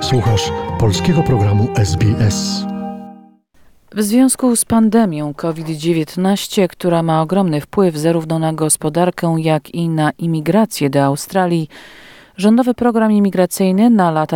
Słuchasz polskiego programu SBS. W związku z pandemią COVID-19, która ma ogromny wpływ zarówno na gospodarkę, jak i na imigrację do Australii, rządowy program imigracyjny na lata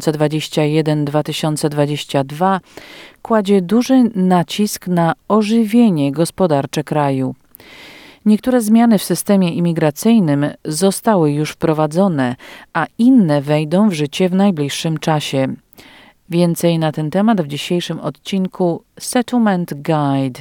2021-2022 kładzie duży nacisk na ożywienie gospodarcze kraju. Niektóre zmiany w systemie imigracyjnym zostały już wprowadzone, a inne wejdą w życie w najbliższym czasie. Więcej na ten temat w dzisiejszym odcinku Settlement Guide.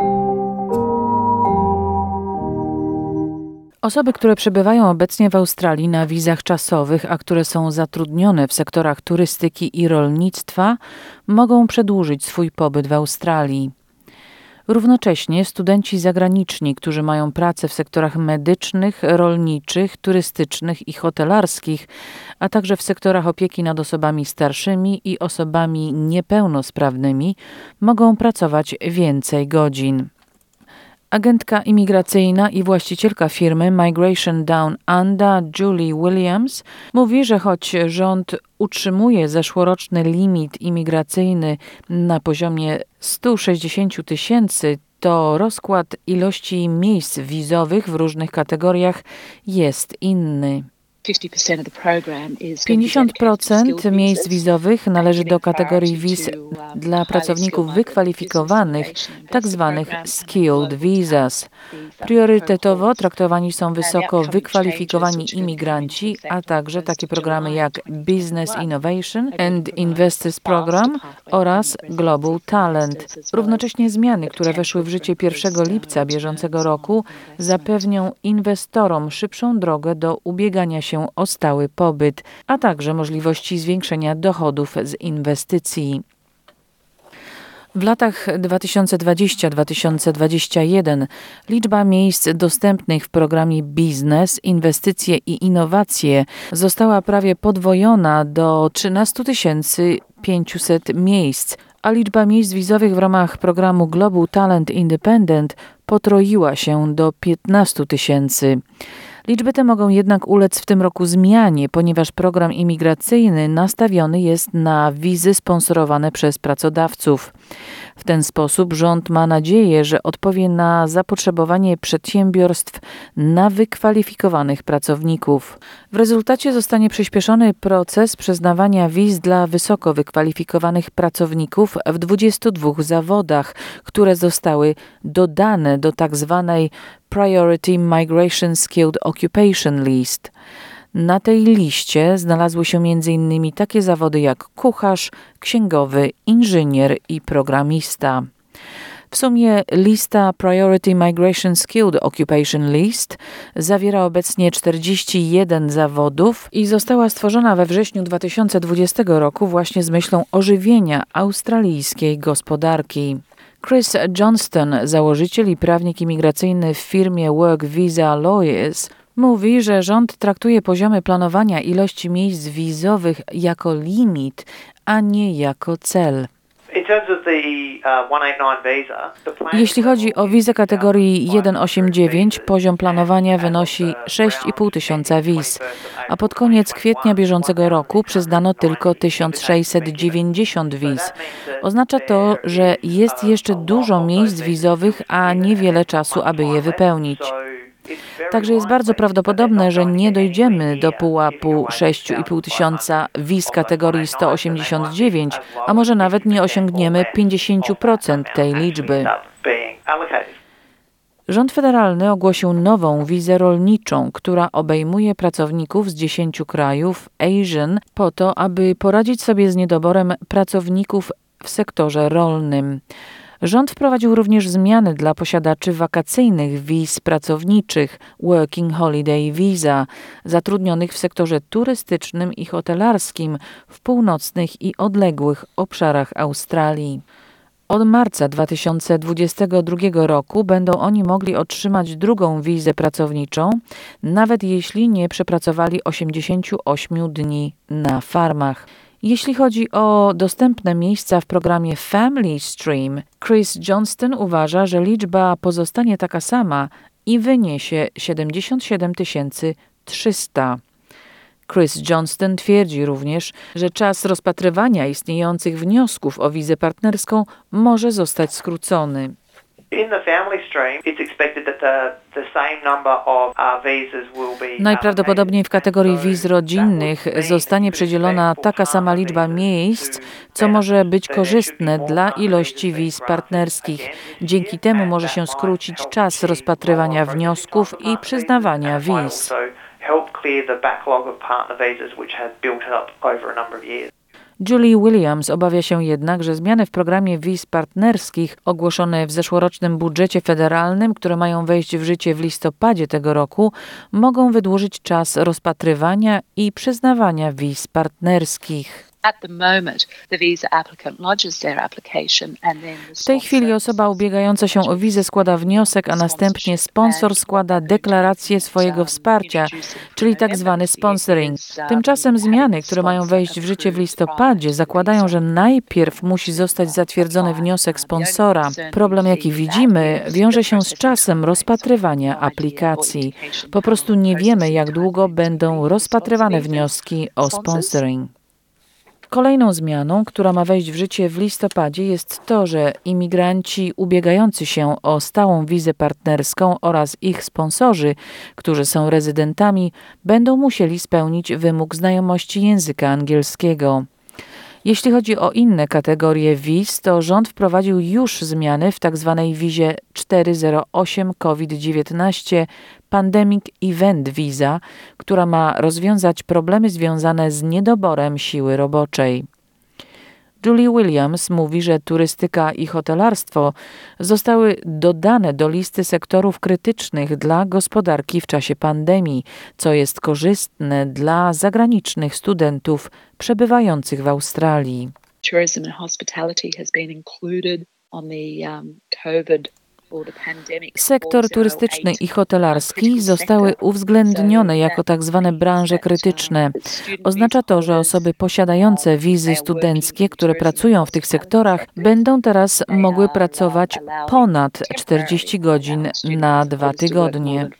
Osoby, które przebywają obecnie w Australii na wizach czasowych, a które są zatrudnione w sektorach turystyki i rolnictwa, mogą przedłużyć swój pobyt w Australii. Równocześnie studenci zagraniczni, którzy mają pracę w sektorach medycznych, rolniczych, turystycznych i hotelarskich, a także w sektorach opieki nad osobami starszymi i osobami niepełnosprawnymi, mogą pracować więcej godzin. Agentka imigracyjna i właścicielka firmy Migration Down Under, Julie Williams, mówi, że choć rząd utrzymuje zeszłoroczny limit imigracyjny na poziomie 160 000, to rozkład ilości miejsc wizowych w różnych kategoriach jest inny. 50% miejsc wizowych należy do kategorii wiz dla pracowników wykwalifikowanych, tzw. skilled visas. Priorytetowo traktowani są wysoko wykwalifikowani imigranci, a także takie programy jak Business Innovation and Investors Program oraz Global Talent. Równocześnie zmiany, które weszły w życie 1 lipca bieżącego roku, zapewnią inwestorom szybszą drogę do ubiegania się o stały pobyt, a także możliwości zwiększenia dochodów z inwestycji. W latach 2020-2021 liczba miejsc dostępnych w programie Biznes, Inwestycje i Innowacje została prawie podwojona do 13 500 miejsc, a liczba miejsc wizowych w ramach programu Global Talent Independent potroiła się do 15 000. Liczby te mogą jednak ulec w tym roku zmianie, ponieważ program imigracyjny nastawiony jest na wizy sponsorowane przez pracodawców. W ten sposób rząd ma nadzieję, że odpowie na zapotrzebowanie przedsiębiorstw na wykwalifikowanych pracowników. W rezultacie zostanie przyspieszony proces przyznawania wiz dla wysoko wykwalifikowanych pracowników w 22 zawodach, które zostały dodane do tzw. Priority Migration Skilled Occupation List. Na tej liście znalazły się m.in. takie zawody jak kucharz, księgowy, inżynier i programista. W sumie lista Priority Migration Skilled Occupation List zawiera obecnie 41 zawodów i została stworzona we wrześniu 2020 roku właśnie z myślą ożywienia australijskiej gospodarki. Chris Johnston, założyciel i prawnik imigracyjny w firmie Work Visa Lawyers, mówi, że rząd traktuje poziomy planowania ilości miejsc wizowych jako limit, a nie jako cel. Jeśli chodzi o wizę kategorii 189, poziom planowania wynosi 6,5 tysiąca wiz, a pod koniec kwietnia bieżącego roku przyznano tylko 1690 wiz. Oznacza to, że jest jeszcze dużo miejsc wizowych, a niewiele czasu, aby je wypełnić. Także jest bardzo prawdopodobne, że nie dojdziemy do pułapu 6,5 tysiąca wiz kategorii 189, a może nawet nie osiągniemy 50% tej liczby. Rząd federalny ogłosił nową wizę rolniczą, która obejmuje pracowników z 10 krajów Asian po to, aby poradzić sobie z niedoborem pracowników w sektorze rolnym. Rząd wprowadził również zmiany dla posiadaczy wakacyjnych wiz pracowniczych Working Holiday Visa, zatrudnionych w sektorze turystycznym i hotelarskim w północnych i odległych obszarach Australii. Od marca 2022 roku będą oni mogli otrzymać drugą wizę pracowniczą, nawet jeśli nie przepracowali 88 dni na farmach. Jeśli chodzi o dostępne miejsca w programie Family Stream, Chris Johnston uważa, że liczba pozostanie taka sama i wyniesie 77 300. Chris Johnston twierdzi również, że czas rozpatrywania istniejących wniosków o wizę partnerską może zostać skrócony. In the family stream, it's expected that the same number of visas will be Najprawdopodobniej w kategorii wiz rodzinnych zostanie przydzielona taka sama liczba miejsc, co może być korzystne dla ilości wiz partnerskich. Dzięki temu może się skrócić czas rozpatrywania wniosków i przyznawania wiz. Julie Williams obawia się jednak, że zmiany w programie wiz partnerskich ogłoszone w zeszłorocznym budżecie federalnym, które mają wejść w życie w listopadzie tego roku, mogą wydłużyć czas rozpatrywania i przyznawania wiz partnerskich. W tej chwili osoba ubiegająca się o wizę składa wniosek, a następnie sponsor składa deklarację swojego wsparcia, czyli tak zwany sponsoring. Tymczasem zmiany, które mają wejść w życie w listopadzie, zakładają, że najpierw musi zostać zatwierdzony wniosek sponsora. Problem, jaki widzimy, wiąże się z czasem rozpatrywania aplikacji. Po prostu nie wiemy, jak długo będą rozpatrywane wnioski o sponsoring. Kolejną zmianą, która ma wejść w życie w listopadzie, jest to, że imigranci ubiegający się o stałą wizę partnerską oraz ich sponsorzy, którzy są rezydentami, będą musieli spełnić wymóg znajomości języka angielskiego. Jeśli chodzi o inne kategorie wiz, to rząd wprowadził już zmiany w tzw. wizie 408 COVID-19 Pandemic Event Visa, która ma rozwiązać problemy związane z niedoborem siły roboczej. Julie Williams mówi, że turystyka i hotelarstwo zostały dodane do listy sektorów krytycznych dla gospodarki w czasie pandemii, co jest korzystne dla zagranicznych studentów przebywających w Australii. Tourism and hospitality has been included on the COVID. Sektor turystyczny i hotelarski zostały uwzględnione jako tak zwane branże krytyczne. Oznacza to, że osoby posiadające wizy studenckie, które pracują w tych sektorach, będą teraz mogły pracować ponad 40 godzin na 2 tygodnie.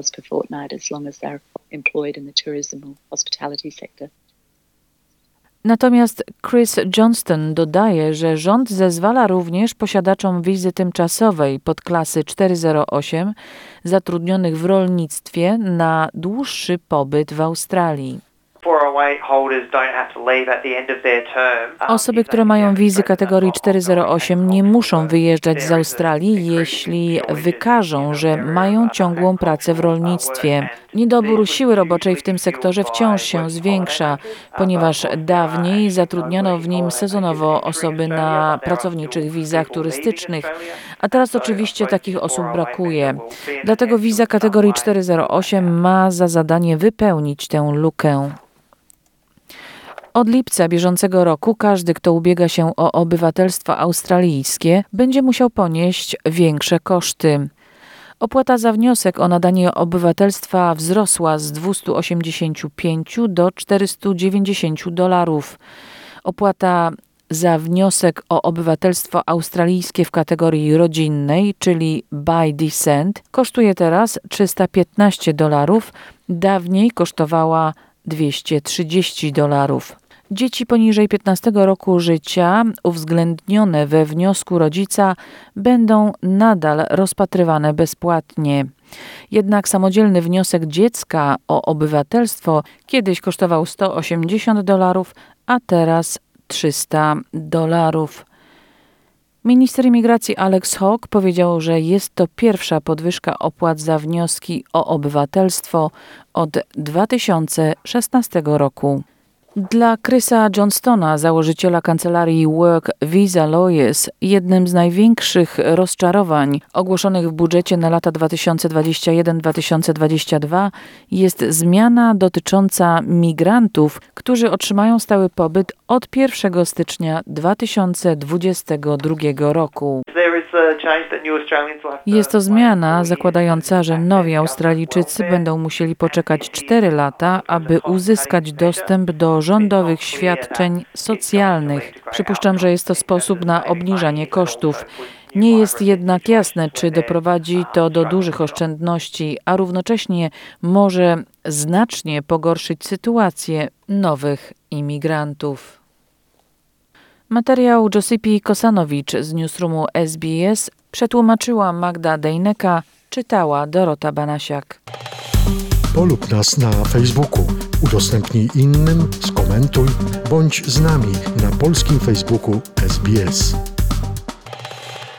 Natomiast Chris Johnston dodaje, że rząd zezwala również posiadaczom wizy tymczasowej podklasy 408 zatrudnionych w rolnictwie na dłuższy pobyt w Australii. Osoby, które mają wizy kategorii 408 nie muszą wyjeżdżać z Australii, jeśli wykażą, że mają ciągłą pracę w rolnictwie. Niedobór siły roboczej w tym sektorze wciąż się zwiększa, ponieważ dawniej zatrudniano w nim sezonowo osoby na pracowniczych wizach turystycznych, a teraz oczywiście takich osób brakuje. Dlatego wiza kategorii 408 ma za zadanie wypełnić tę lukę. Od lipca bieżącego roku każdy, kto ubiega się o obywatelstwo australijskie, będzie musiał ponieść większe koszty. Opłata za wniosek o nadanie obywatelstwa wzrosła z 285 do $490. Opłata za wniosek o obywatelstwo australijskie w kategorii rodzinnej, czyli by descent, kosztuje teraz $315. Dawniej kosztowała $230. Dzieci poniżej 15 roku życia, uwzględnione we wniosku rodzica, będą nadal rozpatrywane bezpłatnie. Jednak samodzielny wniosek dziecka o obywatelstwo kiedyś kosztował $180, a teraz $300. Minister imigracji Alex Hawke powiedział, że jest to pierwsza podwyżka opłat za wnioski o obywatelstwo od 2016 roku. Dla Chrisa Johnstona, założyciela kancelarii Work Visa Lawyers, jednym z największych rozczarowań ogłoszonych w budżecie na lata 2021-2022 jest zmiana dotycząca migrantów, którzy otrzymają stały pobyt od 1 stycznia 2022 roku. Jest to zmiana zakładająca, że nowi Australijczycy będą musieli poczekać 4 lata, aby uzyskać dostęp do rządowych świadczeń socjalnych. Przypuszczam, że jest to sposób na obniżanie kosztów. Nie jest jednak jasne, czy doprowadzi to do dużych oszczędności, a równocześnie może znacznie pogorszyć sytuację nowych imigrantów. Materiał Josipy Kosanowicz z Newsroomu SBS przetłumaczyła Magda Dejneka, czytała Dorota Banasiak. Polub nas na Facebooku, udostępnij innym, skomentuj, bądź z nami na polskim Facebooku SBS.